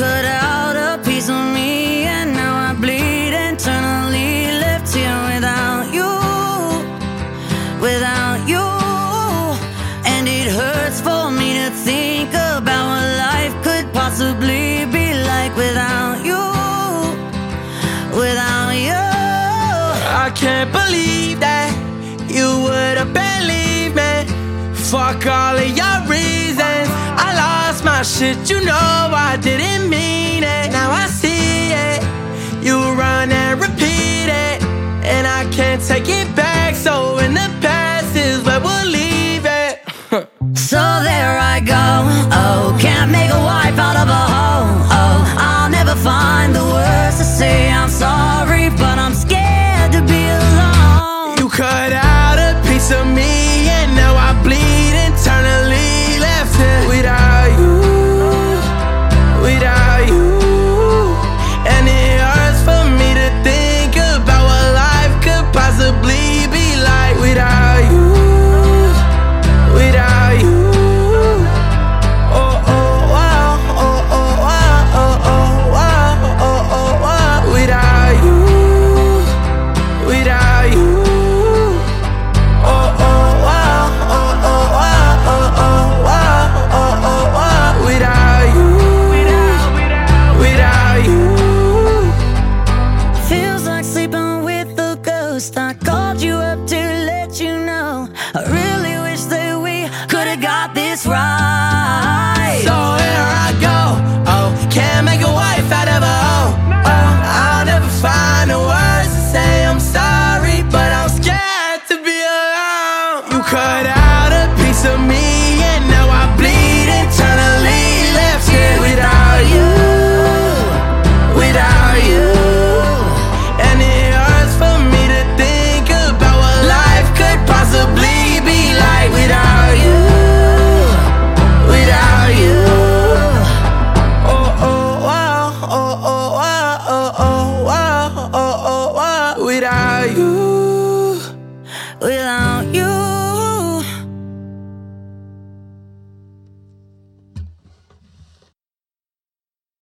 cut out a piece of me, and now I bleed internally, left here without you, without you. And it hurts for me to think about what life could possibly be like without you, without you. I can't believe that you would've believed me. Fuck all of your reasons. I lost my shit, you know I didn't mean it. Now I see it, you run and repeat it, and I can't take it back. So in the past is where we'll leave it. So there I go, oh, can't make a wife out of a hoe. Oh, I'll never find the words to say I'm sorry, but I'm scared to be alone. You cut out a piece of me, and now I bleed internally, left here without you, without you. And it hurts for me to think about what life could possibly be like without you, without you. Oh, oh, wow, oh, oh, wow, oh, oh, wow, oh, oh, wow, without you, without you. Oh, oh, wow, oh, oh, wow, oh, oh, wow, oh, oh, wow, without you, without you. Feels like sleeping with a ghost. I called you up to let you know I really wish that we could've got this right. So here I go, oh, can't make a wife out of a hoe. Oh, I'll never find the words to say I'm sorry, but I'm scared to be alone. You cut out a piece of me, and now I bleed internally, left here without you, without you. And it hurts for me to think about what life could possibly be like without you, without you. Oh, oh, wow, oh, oh, wow, oh, oh, wow, oh, oh, wow, without you, Without